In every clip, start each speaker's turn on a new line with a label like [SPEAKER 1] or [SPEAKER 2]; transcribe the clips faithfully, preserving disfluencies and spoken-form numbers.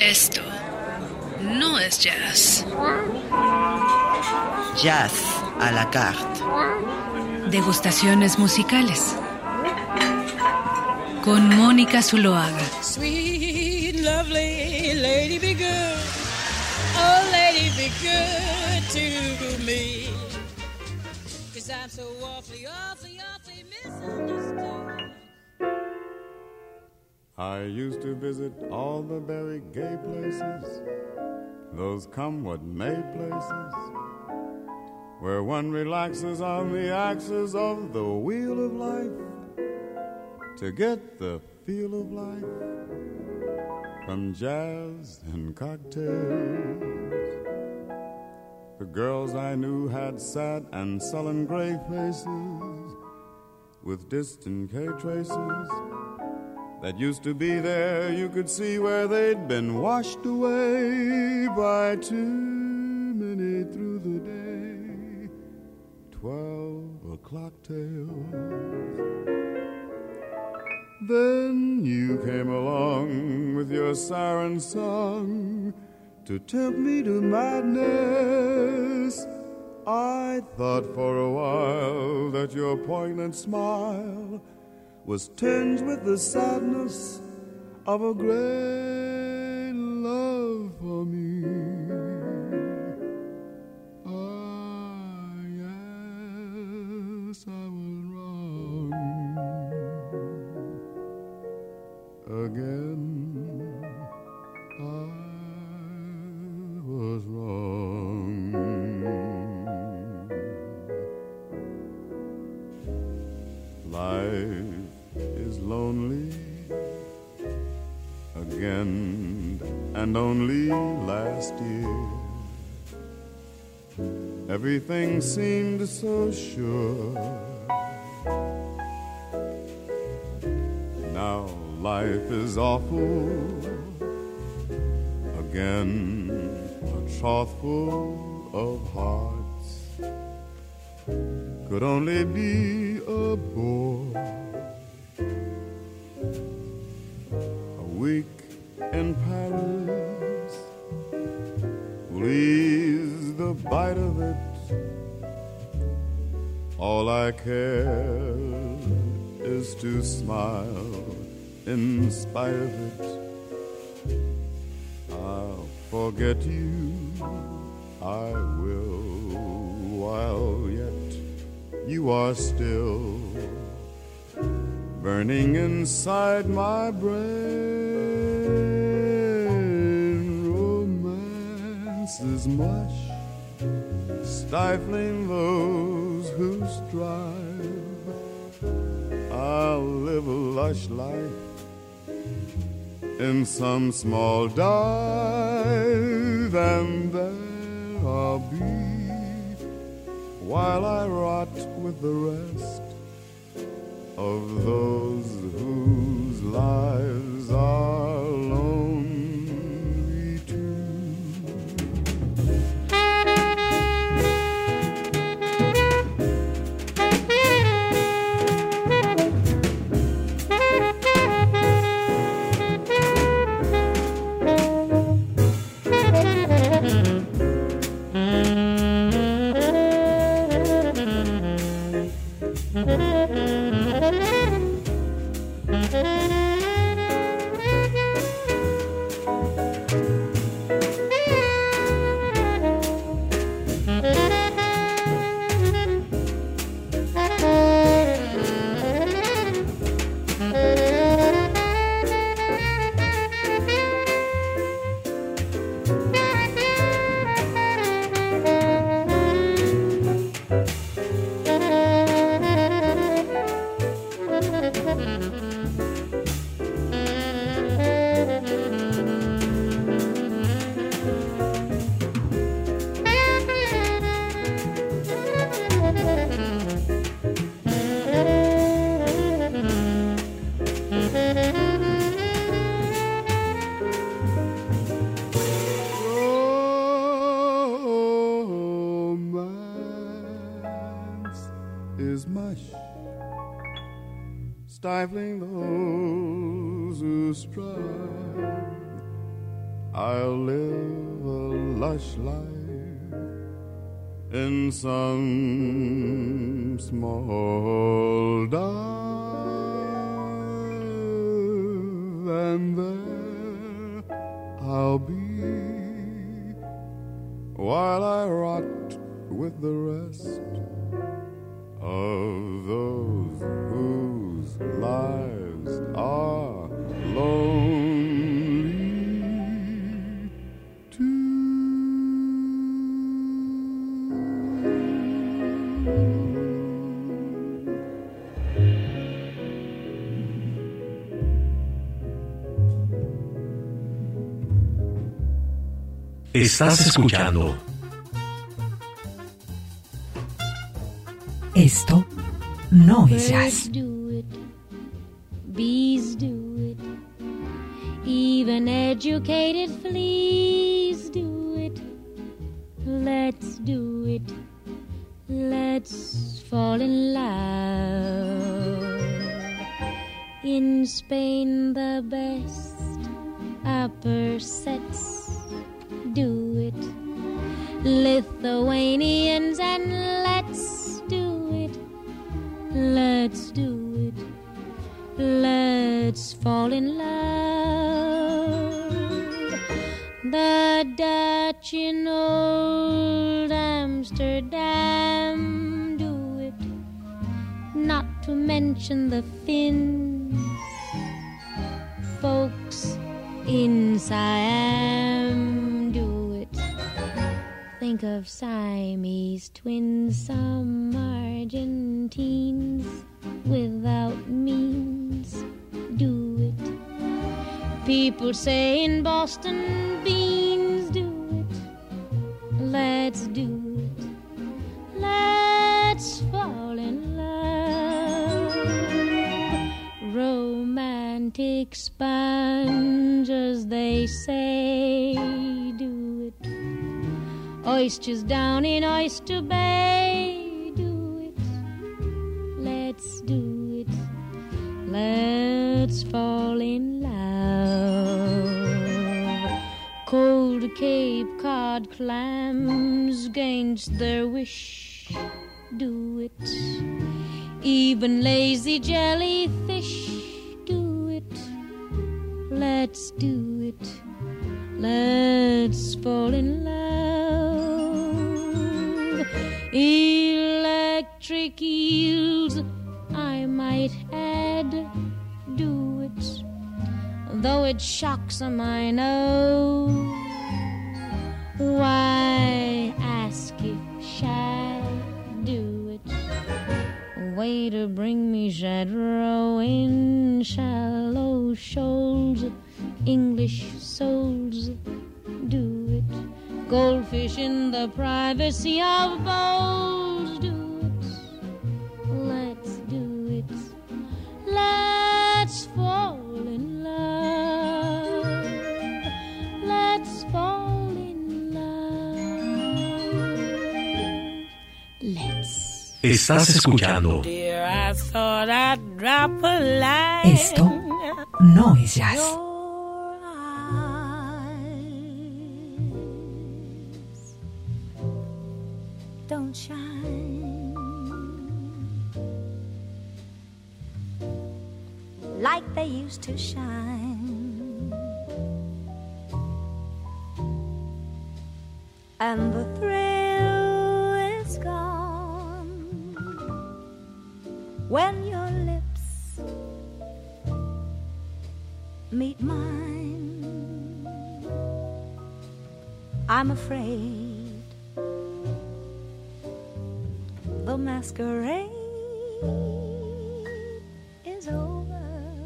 [SPEAKER 1] Esto no es jazz.
[SPEAKER 2] Jazz à la carte.
[SPEAKER 1] Degustaciones musicales. Con Mónica Zuloaga.
[SPEAKER 3] Sweet, lovely lady, be good. Oh, lady, be good to me. 'Cause I'm so awfully, awfully, awfully misunderstood.
[SPEAKER 4] I used to visit all the very gay places, those come what may places, where one relaxes on the axis of the wheel of life to get the feel of life from jazz and cocktails. The girls I knew had sad and sullen gray faces with distant K traces that used to be there. You could see where they'd been washed away by too many through the day. Twelve o'clock tales. Then you came along with your siren song to tempt me to madness. I thought for a while that your poignant smile was tinged with the sadness of a great love for me. Ah, yes, I was wrong again. I was wrong. Life is lonely again, and only last year everything seemed so sure. Now life is awful again, a trough full of hearts could only be a bore. A week in Paris will ease the bite of it. All I care is to smile in spite of it. I'll forget you, I will, while yet you are still burning inside my brain. Romance is mush, stifling those who strive. I'll live a lush life in some small dive, and there I'll be while I rot with the rest of those whose lives are lonely too. Is much, stifling those who strive. I'll live a lush life in some small dive, and there I'll be while I rot with the rest of those whose lives are lonely too.
[SPEAKER 5] Estás escuchando
[SPEAKER 6] Esto no es jazz.
[SPEAKER 3] Birds do it, bees do it, even educated fleas do it. Let's do it, let's fall in love. In Spain the best upper sets do it. Lithuanians and let's do it. Let's do it. Let's fall in love. The Dutch in old Amsterdam do it. Not to mention the Finns. Folks in Siam do it. Think of Siamese twins, some Argentines without means do it. People say in Boston beans do it. Let's do it. Let's fall in love. Romantic sponges, they say, do it. Oysters down in Oyster Bay, do it. Let's do it. Let's fall in love. Cold Cape Cod clams against their wish, do it. Even lazy jellyfish, do it. Let's do it. Let's fall in love. Electric eels, I might add, do it. Though it shocks 'em, I know. Why ask if shall do it? Waiter, bring me Jadro in shallow shoals. English souls, do it. Goldfish in the privacy of bowls, do it. Let's do it. Let's fall in love. Let's fall in love. Let's.
[SPEAKER 5] Estás escuchando
[SPEAKER 3] Dear, I thought I'd drop a line.
[SPEAKER 6] Esto no es jazz.
[SPEAKER 3] Your eyes don't shine like they used to shine, and the thrill is gone when your lips meet mine. I'm afraid the masquerade is over,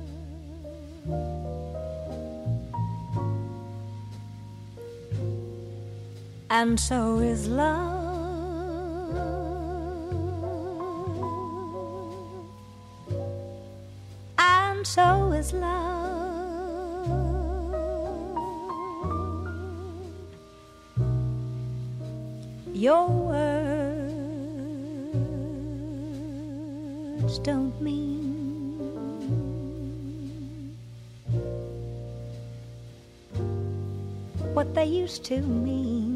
[SPEAKER 3] and so is love. And so is love. Your words don't mean
[SPEAKER 7] what they used to mean.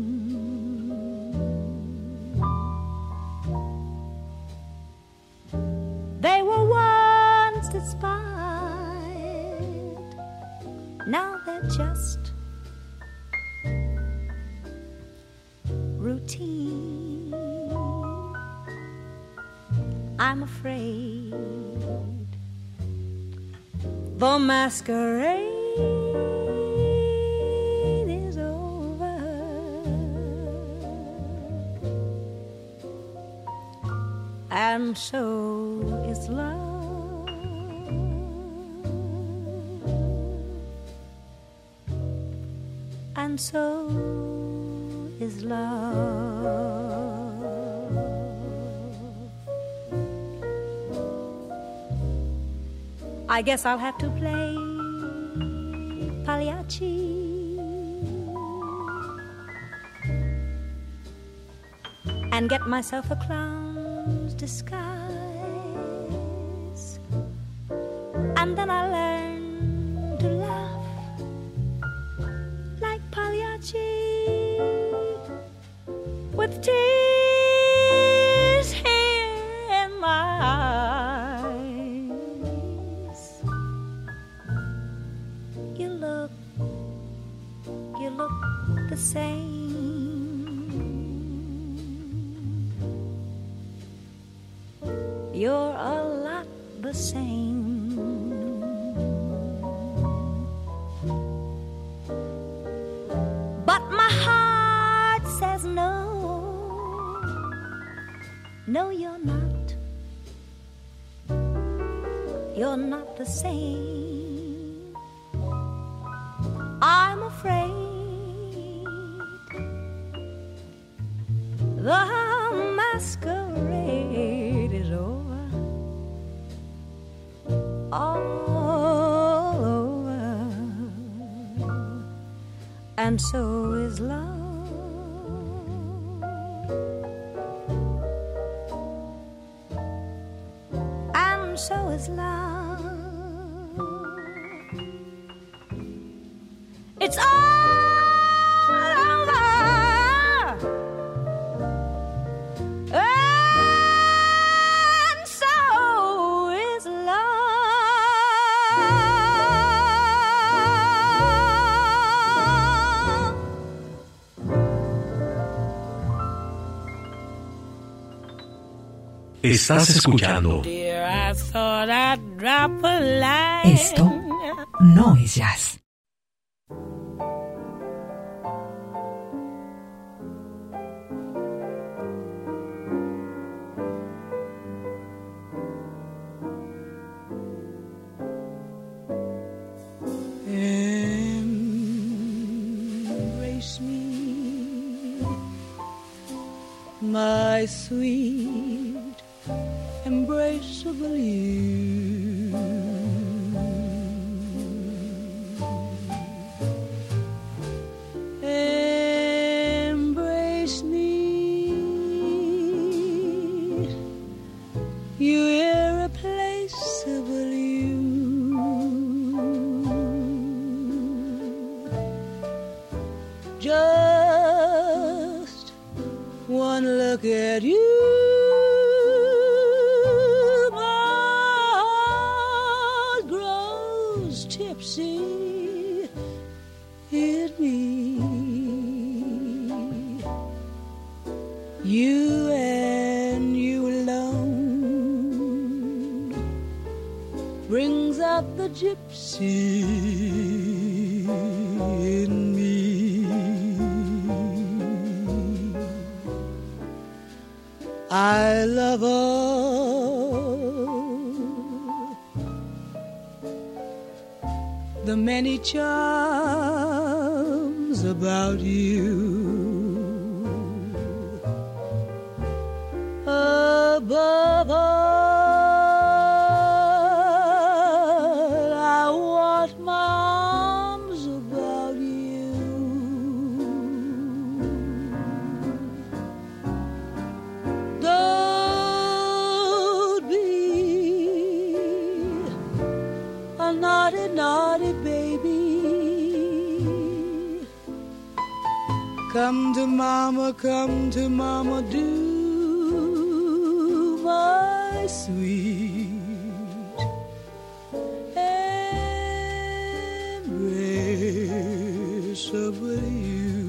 [SPEAKER 7] They were once inspired, now they're just routine. I'm afraid the masquerade is over, and so is love. And so is love. I guess I'll have to play Pagliacci and get myself a clown's disguise, and then I'll learn to laugh like Pagliacci with tears here in my eyes. You look, you look the same. You're a lot the same. But my heart says no. No, you're not. You're not the same. I'm afraid the masquerade is over, all over, and so is love. So is love. It's all over, and so is love.
[SPEAKER 5] Estás escuchando.
[SPEAKER 6] Esto no es jazz.
[SPEAKER 8] Embrace me, my sweet, embraceable you. Embrace me, you irreplaceable you. Just one look at you, tipsy in me. You and you alone brings out the gypsy in me. I love all the many charms about you. Above all, I want my arms about you. Don't be a naughty, naughty baby. Come to mama, come to mama, do my sweet embrace of you.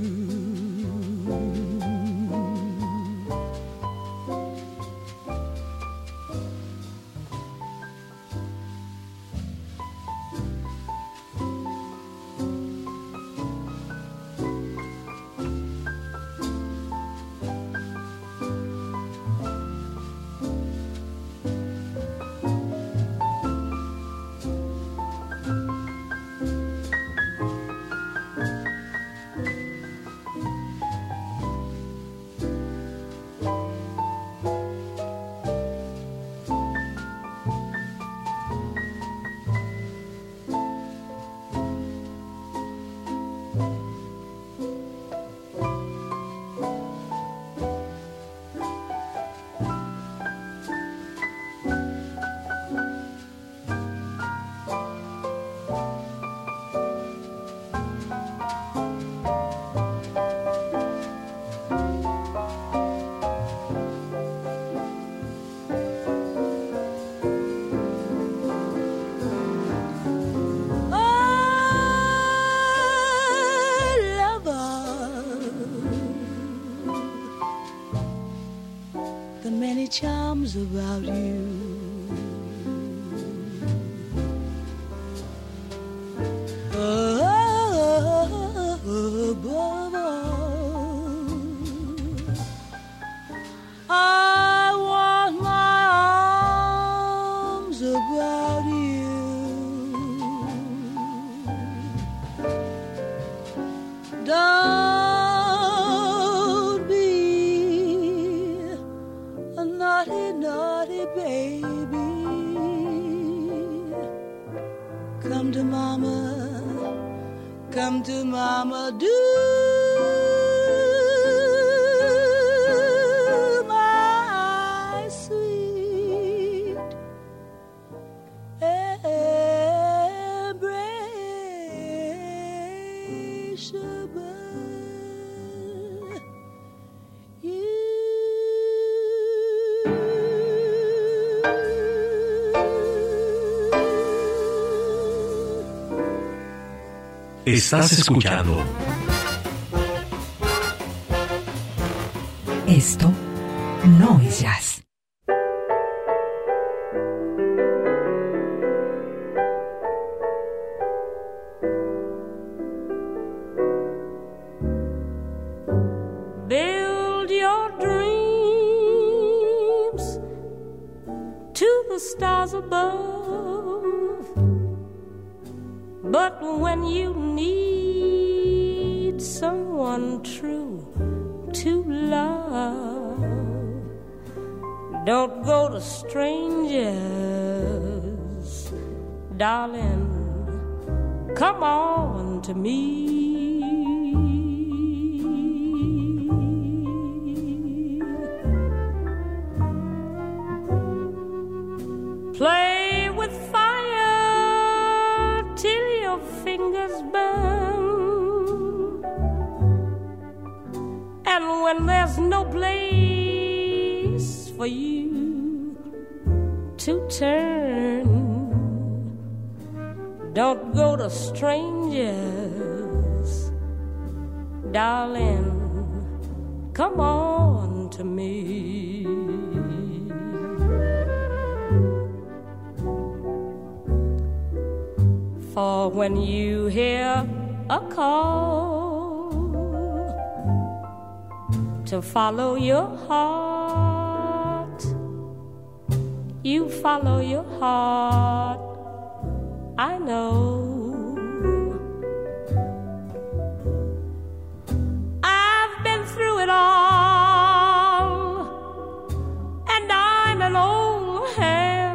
[SPEAKER 8] Charms about you. Above all, I want my arms about you. Don't be a naughty, naughty baby. Come to mama, come to mama, do my sweet embrace above you.
[SPEAKER 5] Estás escuchando.
[SPEAKER 6] Esto no es jazz.
[SPEAKER 9] Build your dreams to the stars above. But when you need someone true to love, don't go to strangers, darling, come on to me. Play with fire till your fingers burn, and when there's no place for you to turn, don't go to strangers, darling, come on to me. For when you hear a call to follow your heart, you follow your heart, I know. I've been through it all, and I'm an old hand,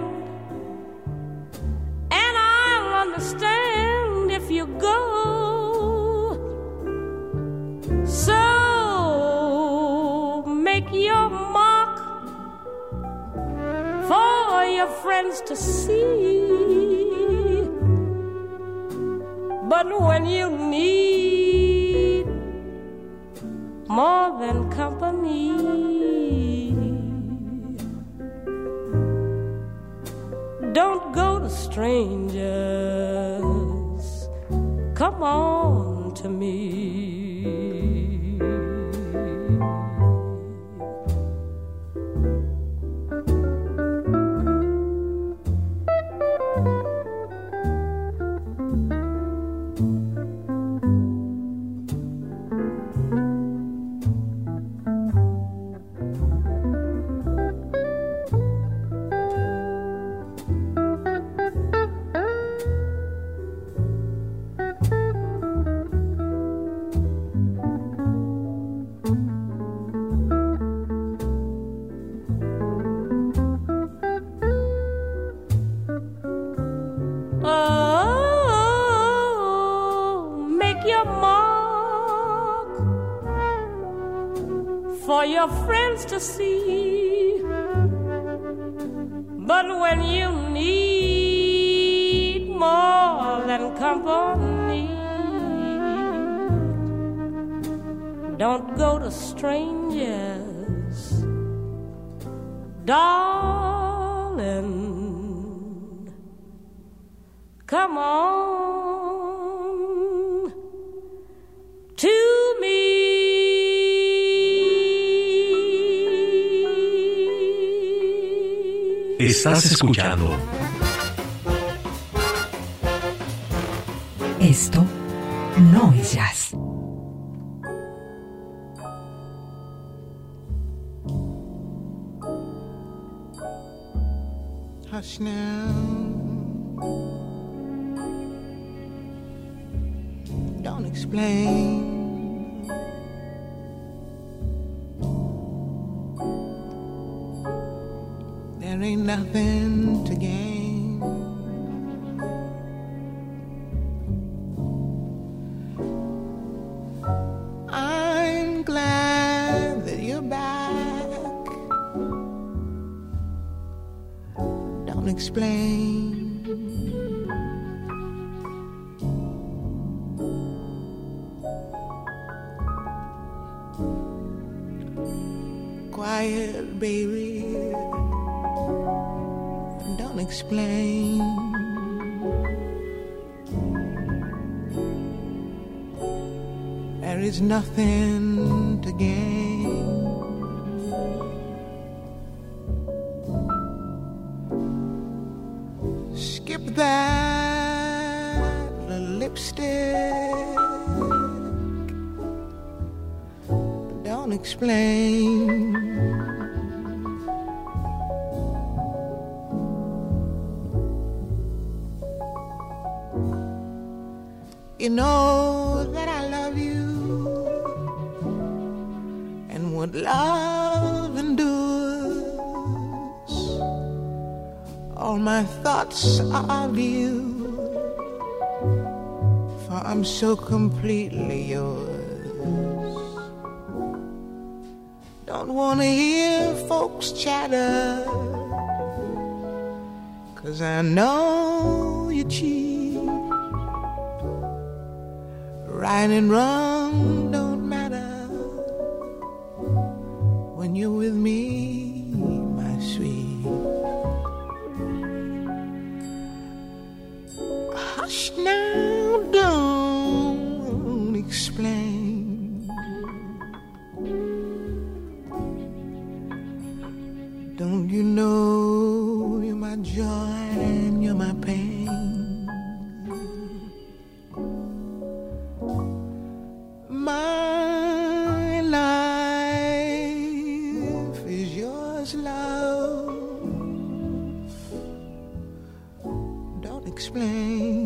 [SPEAKER 9] and I'll understand if you go. So make your mark for your friends to see. But when you need more than company. Don't go to strangers, come on to me. Your friends to see, but when you need more than company, don't go to strangers, darling. Come on to me.
[SPEAKER 5] Estás escuchando.
[SPEAKER 6] Esto no es jazz.
[SPEAKER 10] Hush now. Don't explain. There ain't nothing to gain. I'm glad that you're back. Don't explain. Quiet, baby. Don't explain. There is nothing to gain. Skip that lipstick. Don't explain. You know that I love you, and what love endures, all my thoughts are of you, for I'm so completely yours. Don't wanna hear folks chatter, 'cause I know you cheat. Right and wrong don't matter when you're with me, my sweet. Hush now, don't explain. Don't you know you're my joy and you're my pain? My life is yours, love. Don't explain.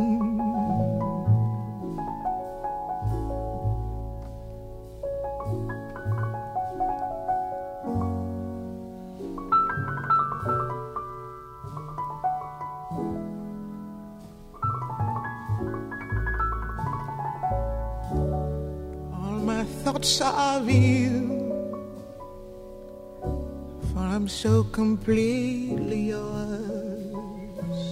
[SPEAKER 10] Thoughts of you, for I'm so completely yours.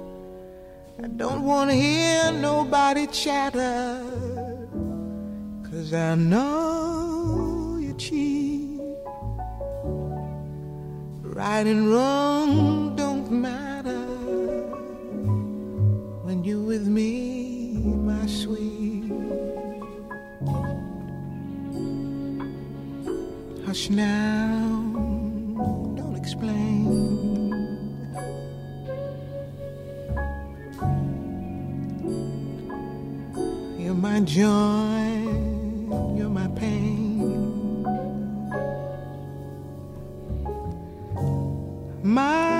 [SPEAKER 10] I don't want to hear nobody chatter, 'cause I know you're cheap. Right and wrong don't matter when you're with me, my sweet. Hush now, don't explain. You're my joy, you're my pain. My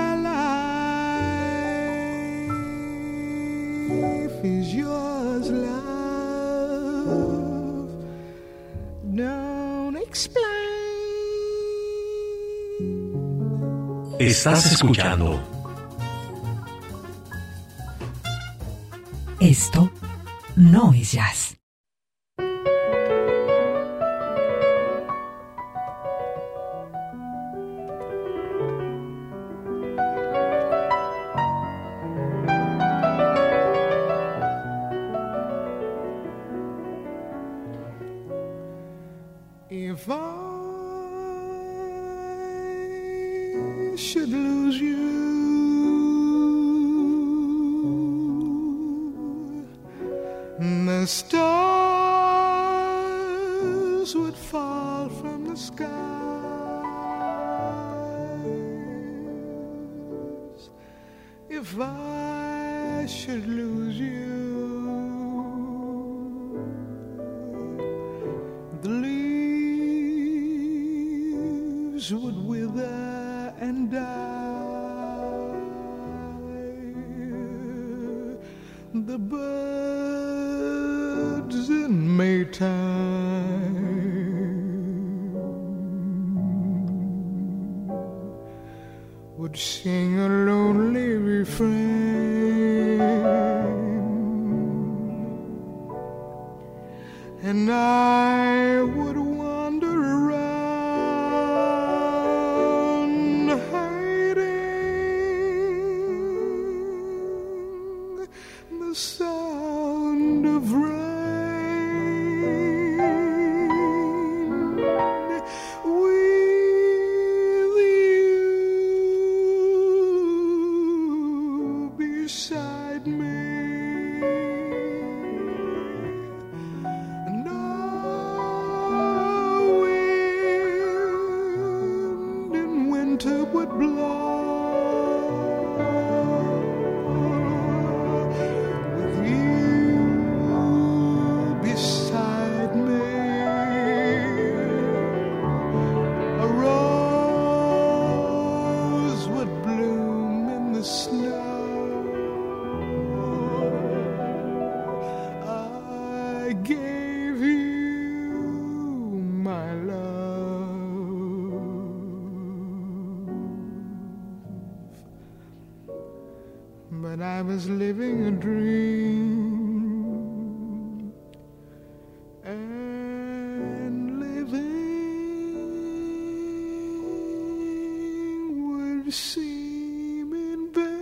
[SPEAKER 10] life is yours, love. Don't explain.
[SPEAKER 5] Estás escuchando.
[SPEAKER 6] Esto no es jazz.
[SPEAKER 10] If I should lose you, the stars would fall from the skies. If I should lose you, the leaves would wither and die. The birds in Maytime would sing a lonely refrain, and I would wander around hiding the sound of rain with you beside me. Would blow with you beside me. A rose would bloom in the snow. I gave you my love, but I was living a dream, and living would seem in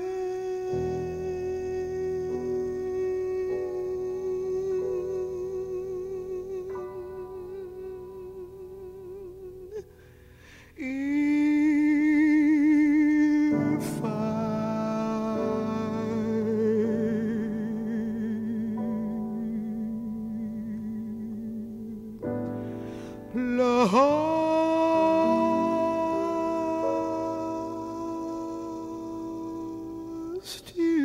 [SPEAKER 10] vain. If I lost you.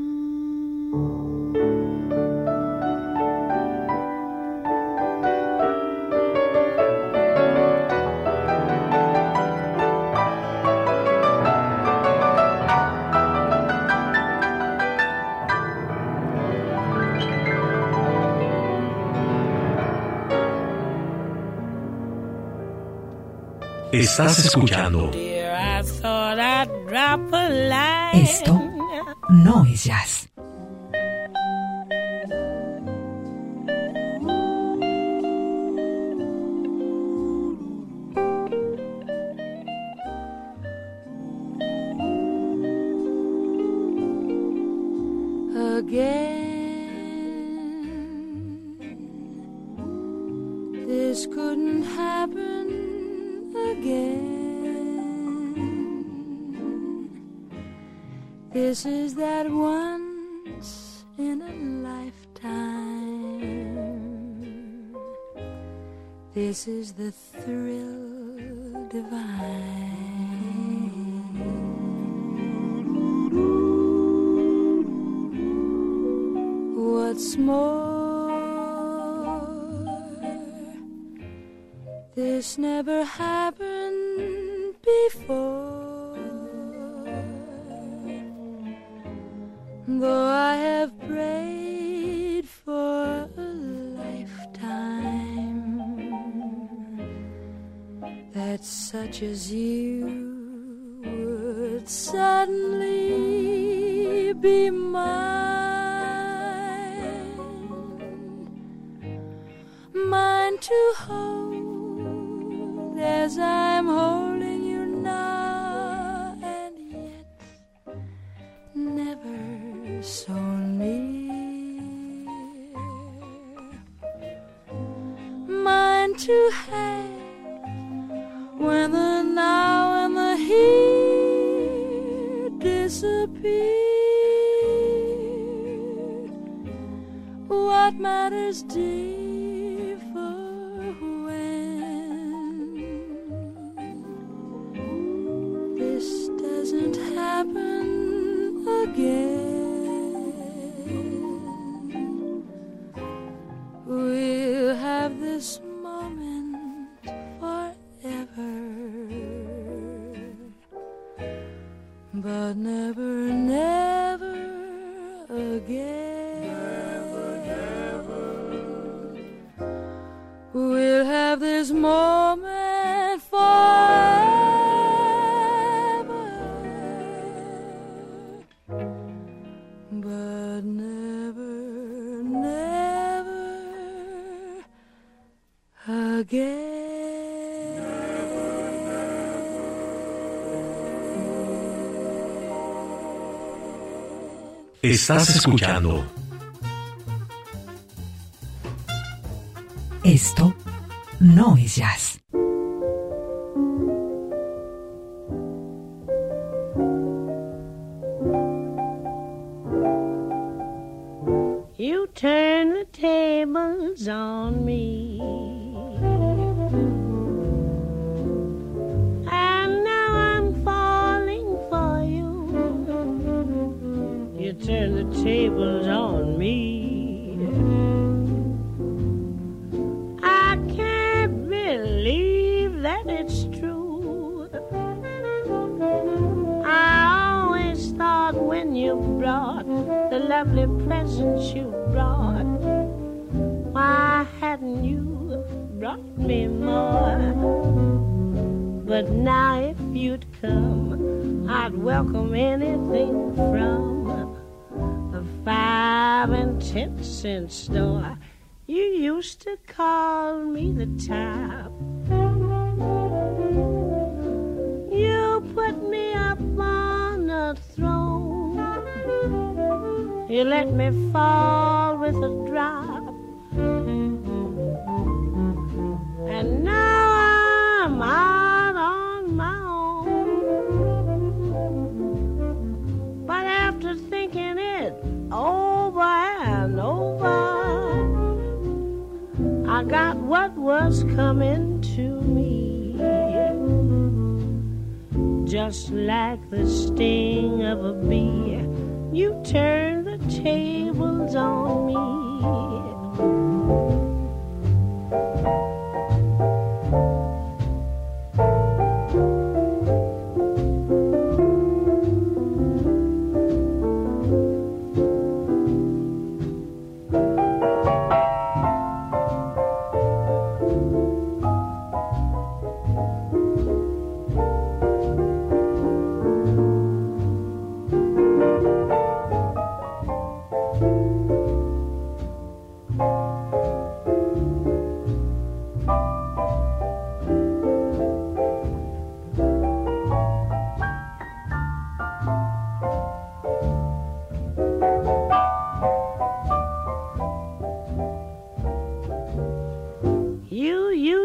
[SPEAKER 5] Estás escuchando.
[SPEAKER 6] Esto no es jazz.
[SPEAKER 8] Again this couldn't happen again. This is that once in a lifetime. This is the thrill divine. What's more, this never happened before. Though I have prayed for a lifetime, that such as you would suddenly be mine, mine to hold as I'm holding you now, and yet never so near, mine to have when the now and the here disappear. What matters dear for when this doesn't happen again. We'll have this moment forever, but never, never again. Never, never. We'll have this moment forever, but never, never again.
[SPEAKER 5] Estás escuchando.
[SPEAKER 6] Esto no es jazz.
[SPEAKER 9] You turn the tables on me, and now I'm falling for you. You turn the tables on me. I can't believe that it's true. I always thought when you brought the lovely presents you brought, why hadn't you brought me more? But now if you'd come, I'd welcome anything from a five and ten cent store. You used to call me the top. You put me up on a throne. You let me fall with a drop. And now I'm out on my own. But after thinking it over and over, I got what was coming to me, just like the sting of a bee. You turn the tables on me.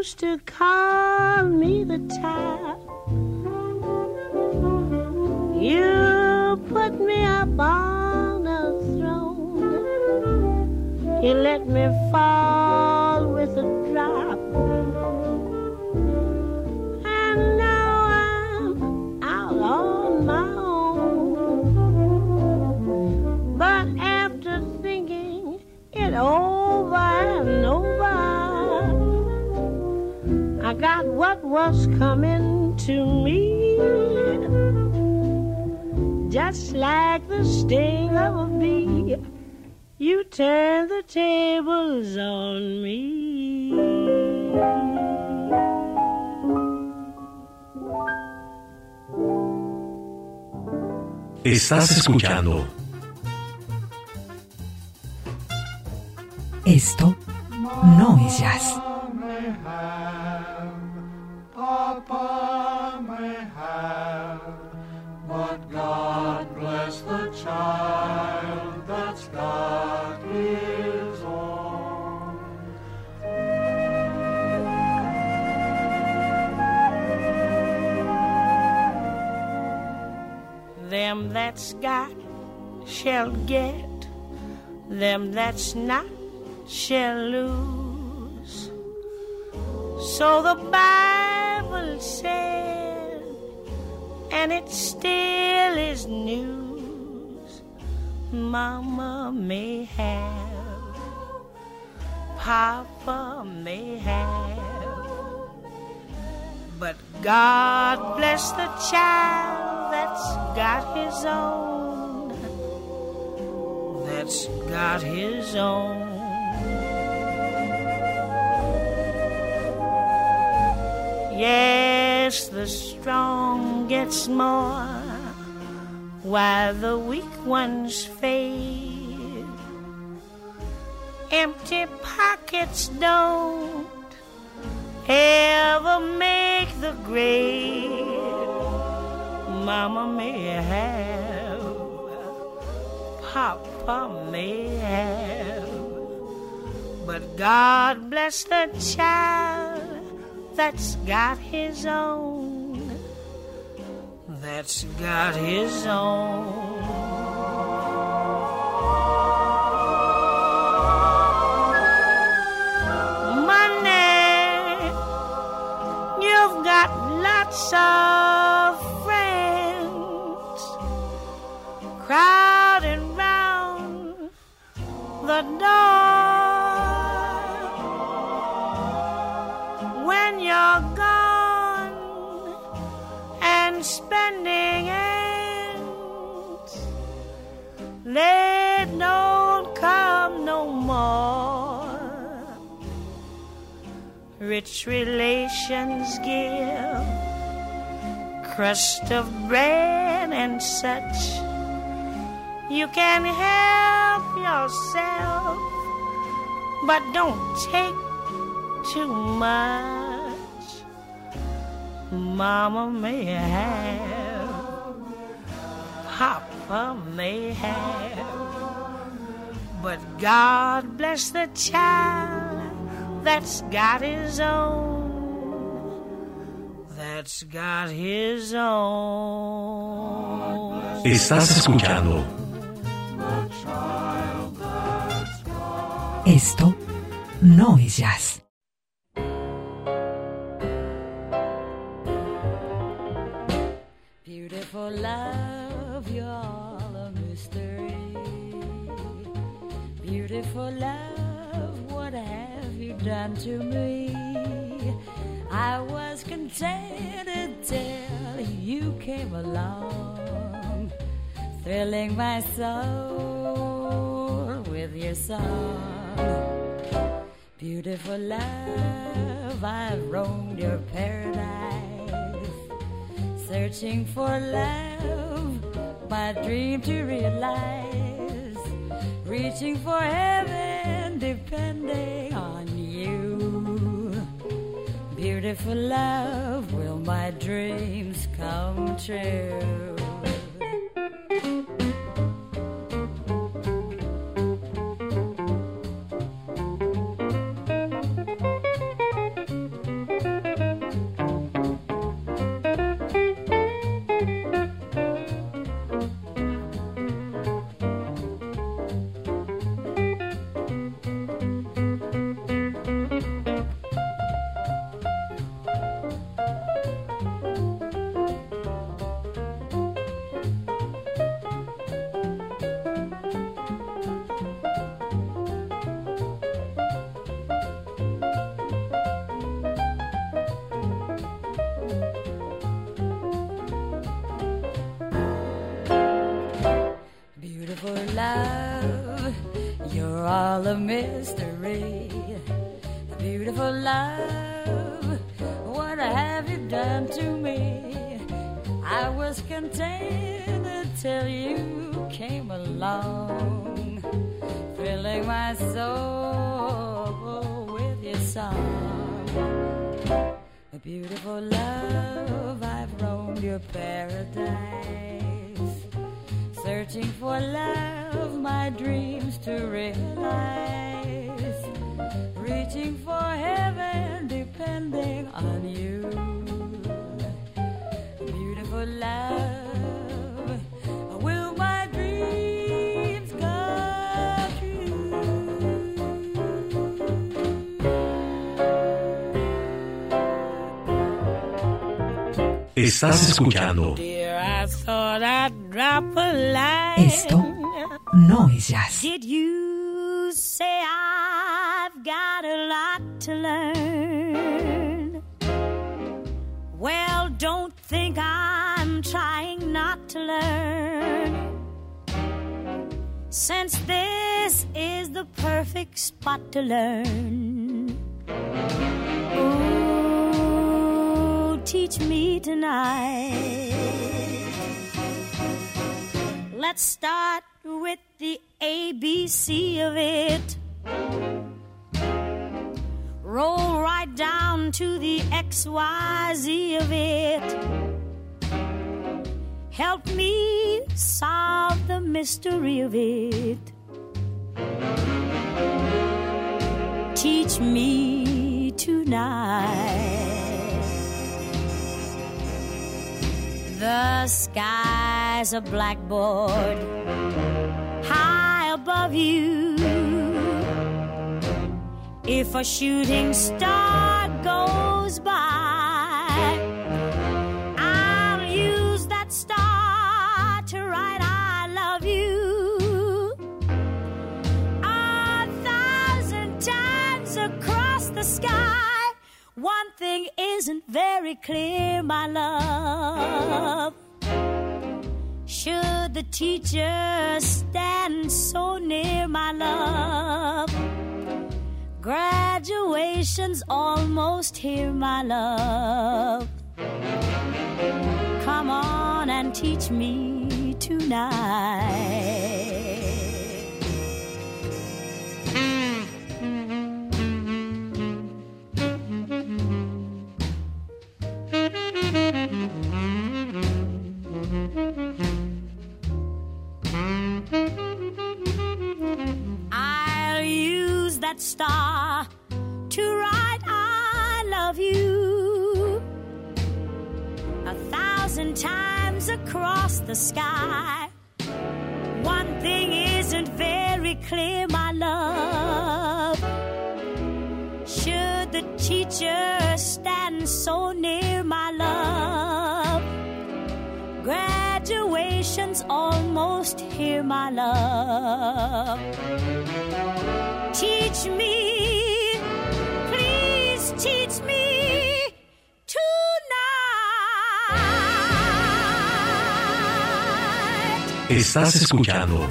[SPEAKER 9] used to call me the type. You put me up on a throne. You let me fall with a drop. And now I'm out on my own. But after thinking it over and over, I got what was coming to me. Just like the sting of a bee, you turn the tables on me.
[SPEAKER 5] Estás escuchando.
[SPEAKER 6] Esto no es jazz.
[SPEAKER 4] Papa may have, but God bless the child that's got his own.
[SPEAKER 9] Them that's got shall get, them that's not shall lose. So the Bible said, and it still is news. Mama may have, Papa may have, but God bless the child that's got his own, that's got his own. Yes, the strong gets more, while the weak ones fade. Empty pockets don't ever make the grade. Mama may have, Papa may have, but God bless the child that's got his own, that's got his own. Money, you've got lots of friends crowding round the door. When you're gone and spending ends, they don't come no more. Rich relations give crust of bread and such. You can help yourself, but don't take too much. Mama may have, Papa may have, but God bless the child that's got his own, that's got his own.
[SPEAKER 5] Estás escuchando.
[SPEAKER 6] Esto no es jazz.
[SPEAKER 8] Beautiful love, you're all a mystery. Beautiful love, what have you done to me? I was contented till you came along, thrilling my soul with your song. Beautiful love, I've roamed your paradise, searching for love, my dream to realize, reaching for heaven, depending on you. Beautiful love, will my dreams come true? full of mystery. Beautiful love, what have you done to me? I was contented till you came along, filling my soul with your song. Beautiful love, I've roamed your paradise, searching for love, my dreams to realize, reaching for heaven, depending on you. Beautiful love, will my dreams come true?
[SPEAKER 5] Estás escuchando.
[SPEAKER 9] Dear, I thought I'd drop a line.
[SPEAKER 6] Esto no es jazz.
[SPEAKER 7] Did you say I've got a lot to learn? Well, don't think I'm trying not to learn, since this is the perfect spot to learn. Ooh, teach me tonight. Let's start with the A B C of it. Roll right down to the X Y Z of it. Help me solve the mystery of it. Teach me tonight. The sky's a blackboard high above you. If a shooting star goes by, I'll use that star to write I love you a thousand times across the sky. One thing isn't very clear, my love. Should the teacher stand so near, my love? Graduation's almost here, my love. Come on and teach me tonight. I'll use that star to write I love you a thousand times across the sky. One thing isn't very clear, my love. Should the teacher stand so near, my love? Graduation's almost here, my love. Teach me, please teach me tonight.
[SPEAKER 5] Estás escuchando.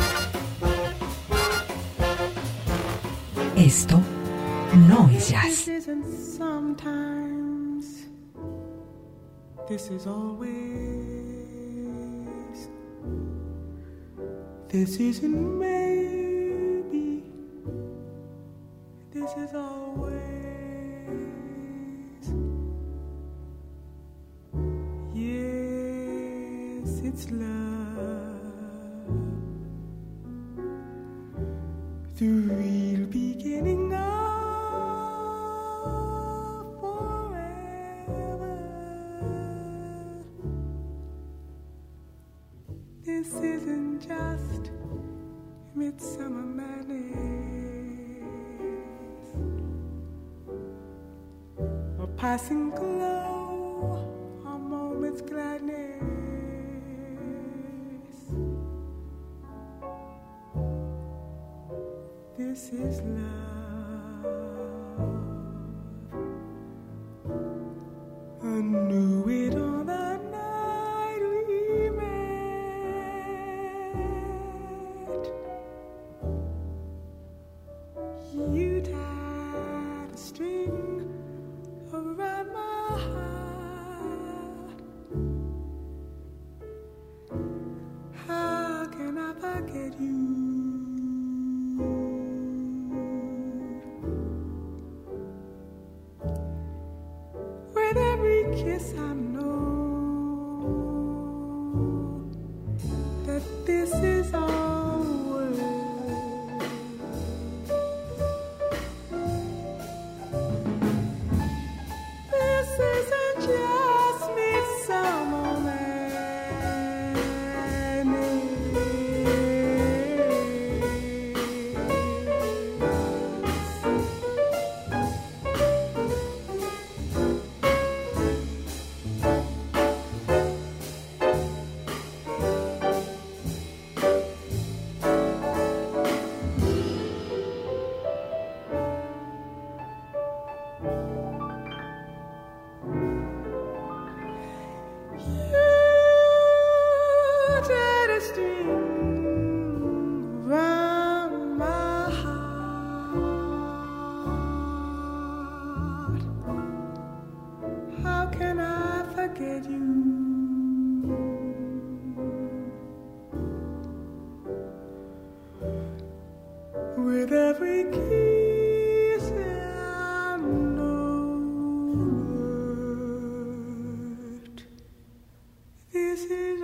[SPEAKER 6] Esto no es jazz.
[SPEAKER 10] This isn't sometimes. This is always. This isn't maybe. This is always. Yes, it's love. The real beginning of forever. This isn't just midsummer madness, a passing glow, a moment's gladness. This is love. I knew it on the night we met.
[SPEAKER 8] kiss, I know that this is all worth. This isn't just midsummer with every kiss I know that this is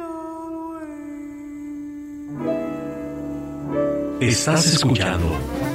[SPEAKER 8] always.
[SPEAKER 5] Estás escuchando.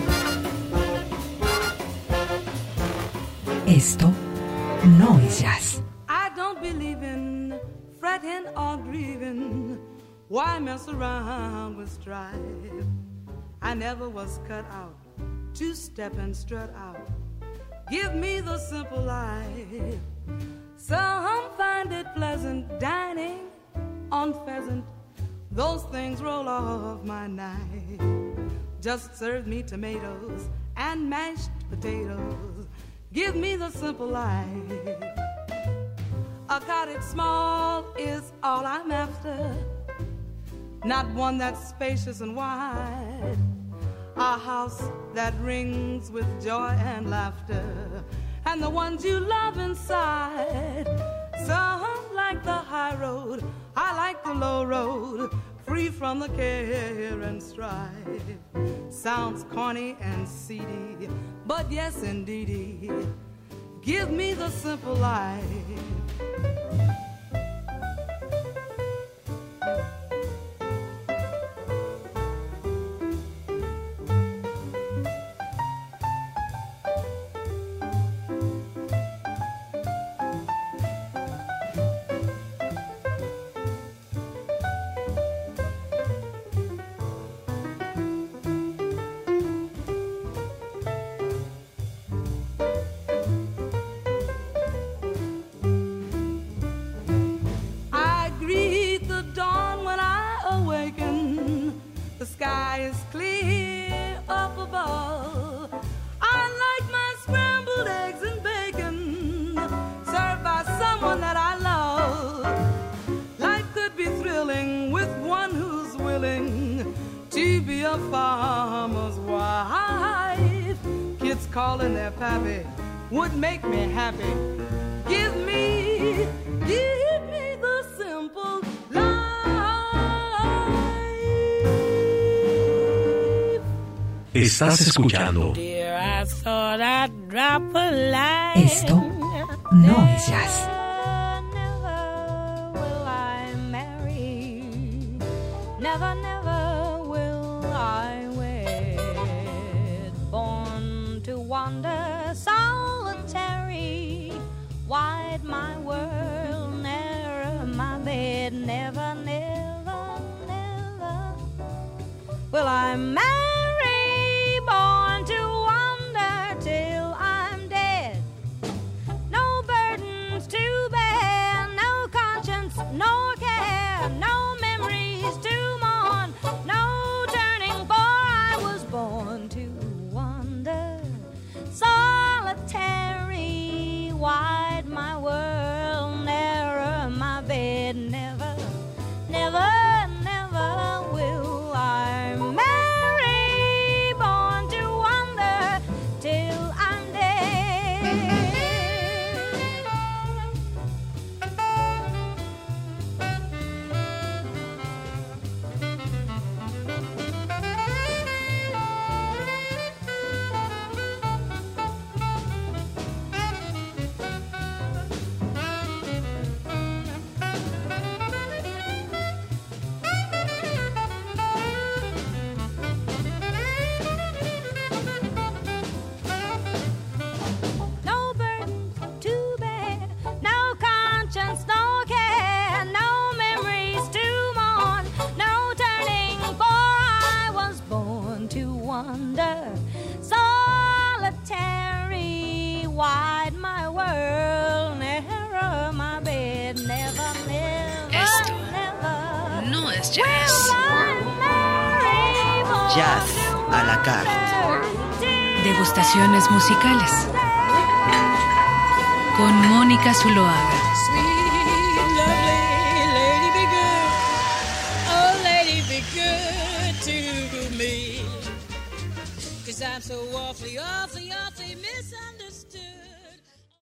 [SPEAKER 6] Esto no es jazz.
[SPEAKER 8] I don't believe in fretting or grieving. Why mess around with strife? I never was cut out to step and strut out. Give me the simple life. Some find it pleasant dining on pheasant. Those things roll off my knife. Just serve me tomatoes and mashed potatoes. Give me the simple life. A cottage small is all I'm after. Not one that's spacious and wide. A house that rings with joy and laughter, and the ones you love inside. Some like the high road, I like the low road, free from the care and strife. Sounds corny and seedy, but yes indeedy, give me the simple life. Calling their pappy would make me happy. Give me, give me the simple life.
[SPEAKER 5] Estás escuchando.
[SPEAKER 9] Dear, I thought I'd drop a line.
[SPEAKER 6] Esto no es jazz.
[SPEAKER 3] Never will I marry. Never, never will I wed. Born to wander solitary, wide my world, narrow my bed. Never, never, never will I marry. Born to wander till I'm dead. No burdens to bear, no conscience, no care, no memories to mourn, no turning, for I was born to wander solitary, wide my world, narrow my bed. Never, never, never will I marry.
[SPEAKER 2] Jazz à la carte.
[SPEAKER 1] Degustaciones musicales. Con Mónica Zuloaga.
[SPEAKER 11] I'm so awfully